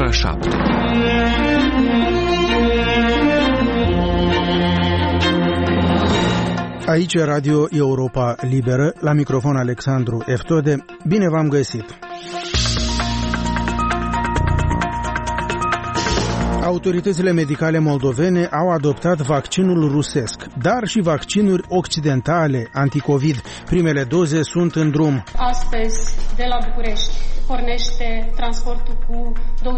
ora 7. Aici e Radio Europa Liberă, la microfon Alexandru Eftode. Bine v-am găsit! Autoritățile medicale moldovene au adoptat vaccinul rusesc, dar și vaccinuri occidentale anticovid. Primele doze sunt în drum. Astăzi, de la București, pornește transportul cu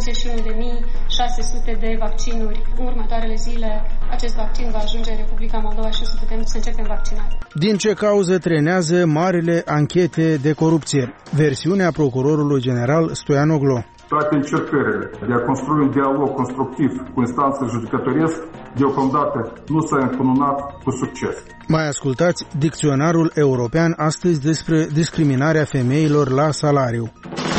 21.600 de vaccinuri. În următoarele zile, acest vaccin va ajunge în Republica Moldova și să începem vaccinarea. Din ce cauză trenează marile anchete de corupție? Versiunea procurorului general Stoianoglu. Toate încercările de a construi un dialog constructiv cu instanța judecătoresc, deocamdată nu s-a încununat cu succes. Mai ascultați dicționarul european astăzi despre discriminarea femeilor la salariu.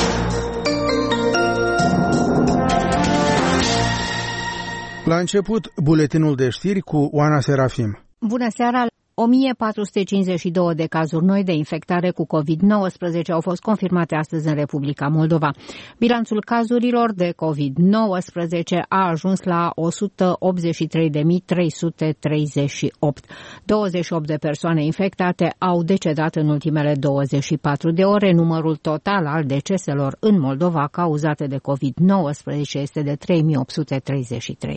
La început, buletinul de știri cu Oana Serafim. Bună seara! 1452 de cazuri noi de infectare cu COVID-19 au fost confirmate astăzi în Republica Moldova. Bilanțul cazurilor de COVID-19 a ajuns la 183.338. 28 de persoane infectate au decedat în ultimele 24 de ore. Numărul total al deceselor în Moldova cauzate de COVID-19 este de 3.833.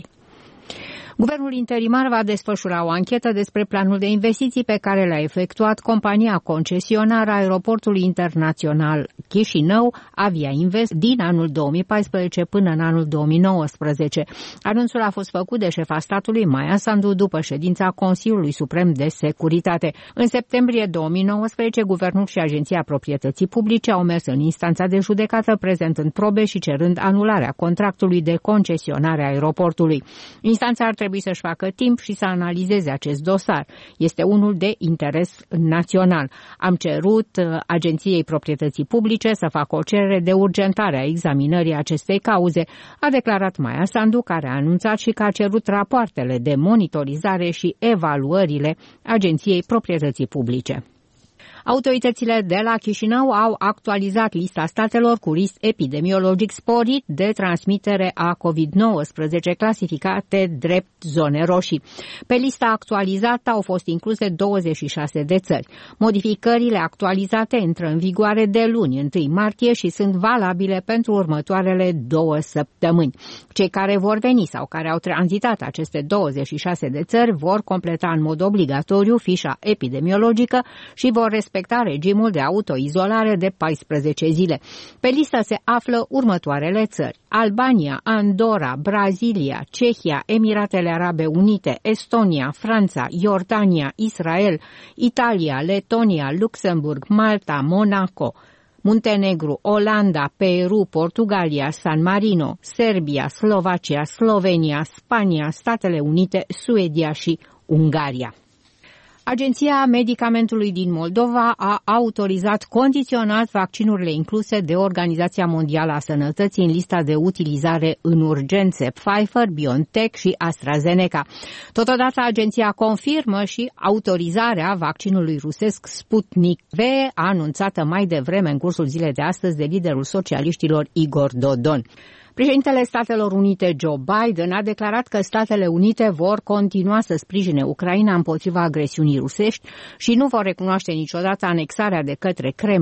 Guvernul interimar va desfășura o anchetă despre planul de investiții pe care l-a efectuat compania concesionară a aeroportului internațional Chișinău, Avia Invest, din anul 2014 până în anul 2019. Anunțul a fost făcut de șefa statului Maia Sandu după ședința Consiliului Suprem de Securitate. În septembrie 2019, guvernul și Agenția Proprietății Publice au mers în instanța de judecată prezentând probe și cerând anularea contractului de concesionare a aeroportului. Instanța ar trebui să-și facă timp și să analizeze acest dosar. Este unul de interes național. Am cerut Agenției Proprietății Publice să facă o cerere de urgentare a examinării acestei cauze, a declarat Maia Sandu, care a anunțat și că a cerut rapoartele de monitorizare și evaluările Agenției Proprietății Publice. Autoritățile de la Chișinău au actualizat lista statelor cu risc epidemiologic sporit de transmitere a COVID-19 clasificate drept zone roșii. Pe lista actualizată au fost incluse 26 de țări. Modificările actualizate intră în vigoare de luni, 1 martie, și sunt valabile pentru următoarele 2 săptămâni. Cei care vor veni sau care au tranzitat aceste 26 de țări vor completa în mod obligatoriu fișa epidemiologică și vor respecta regimul de autoizolare de 14 zile. Pe listă se află următoarele țări: Albania, Andorra, Brazilia, Cehia, Emiratele Arabe Unite, Estonia, Franța, Iordania, Israel, Italia, Letonia, Luxemburg, Malta, Monaco, Muntenegru, Olanda, Peru, Portugalia, San Marino, Serbia, Slovacia, Slovenia, Spania, Statele Unite, Suedia și Ungaria. Agenția Medicamentului din Moldova a autorizat condiționat vaccinurile incluse de Organizația Mondială a Sănătății în lista de utilizare în urgențe Pfizer, BioNTech și AstraZeneca. Totodată, agenția confirmă și autorizarea vaccinului rusesc Sputnik V, anunțată mai devreme în cursul zilei de astăzi de liderul socialiștilor Igor Dodon. Președintele Statelor Unite Joe Biden a declarat că Statele Unite vor continua să sprijine Ucraina împotriva agresiunii rusești și nu vor recunoaște niciodată anexarea de către Kremlin